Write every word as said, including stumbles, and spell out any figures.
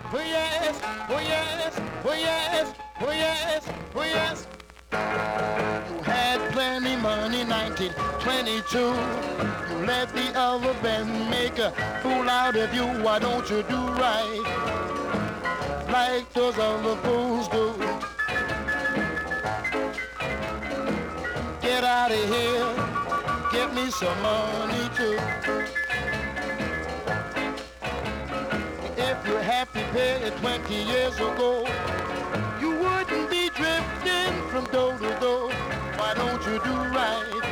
Oh yes, oh yes, oh yes, oh yes, oh yes. You had plenty money, nineteen twenty-two. You let the other band make a fool out of you. Why don't you do right like those other fools do? Get out of here, get me some money too. If you're happy paid twenty years ago, you wouldn't be drifting from door to door. Why don't you do right